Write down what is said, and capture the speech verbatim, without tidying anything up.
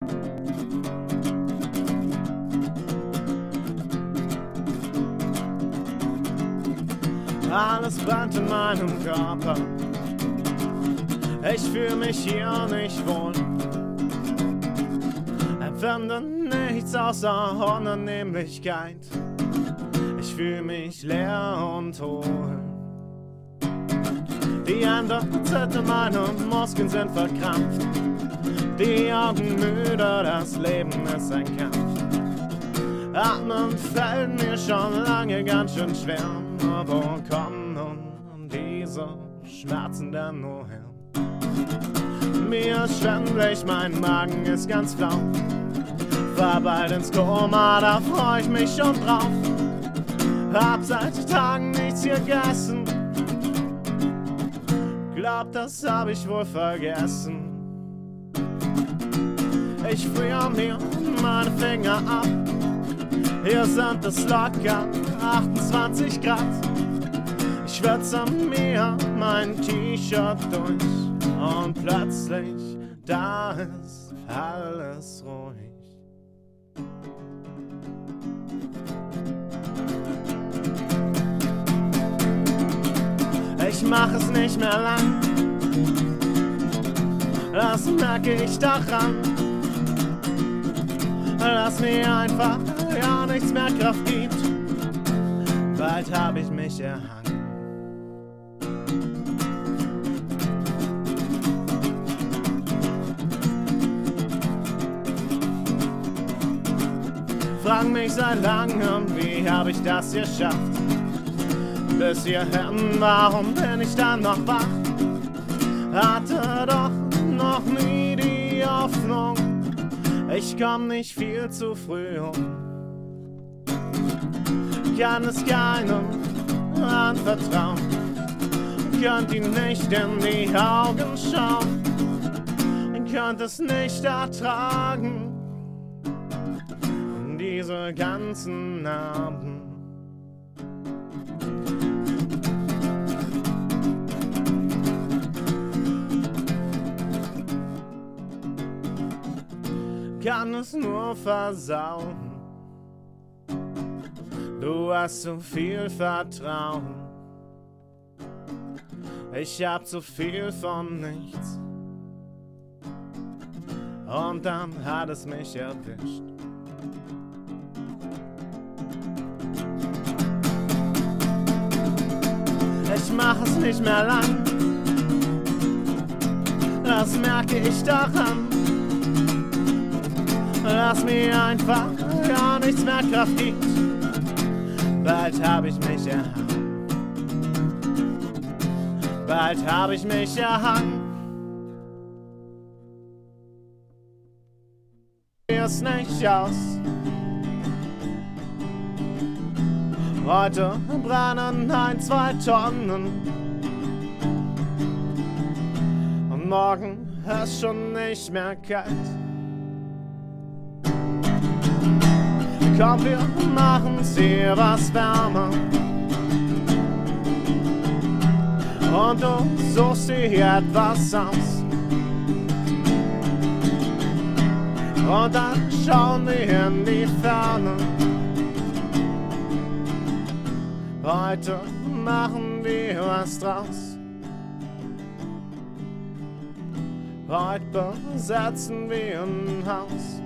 Alles brennt in meinem Körper. Ich fühle mich hier nicht wohl. Empfinde nichts außer Unannehmlichkeit. Ich fühle mich leer und hohl. Die Hände zittern, meine Muskeln sind verkrampft. Die Augen müde, das Leben ist ein Kampf. Atmen fällt mir schon lange ganz schön schwer. Wo kommen nun diese Schmerzen denn nur her? Mir ist schwindelig, mein Magen ist ganz flau. Fahr bald ins Koma, da freu ich mich schon drauf. Hab seit Tagen nichts gegessen. Glaub, das hab ich wohl vergessen. Ich friere mir meine Finger ab. Hier sind es locker achtundzwanzig Grad. Ich schwitze mir mein T-Shirt durch und plötzlich, da ist alles ruhig. Ich mach es nicht mehr lang, das merke ich daran, dass mir einfach ja nichts mehr Kraft gibt. Bald hab ich mich erhangen. Frag mich seit langem, wie hab ich das geschafft? Bis hierhin, warum bin ich dann noch wach? Hatte doch noch nie die Hoffnung, ich komm nicht viel zu früh um. Kann es keinem anvertrauen, könnt ihm nicht in die Augen schauen, könnt es nicht ertragen, diese ganzen Narben. Kann es nur versauen. Du hast zu viel Vertrauen. Ich hab zu viel von nichts. Und dann hat es mich erwischt. Ich mach es nicht mehr lang. Das merke ich daran, dass mir einfach gar nichts mehr Kraft gibt. Bald hab ich mich erhangen. Bald hab ich mich erhangen. Ist nicht aus. Heute brennen ein, zwei Tonnen. Und morgen ist schon nicht mehr kalt. Komm, wir machen's hier was wärmer. Und du suchst dir etwas aus. Und dann schauen wir in die Ferne. Heute machen wir was draus. Heute besetzen wir ein Haus.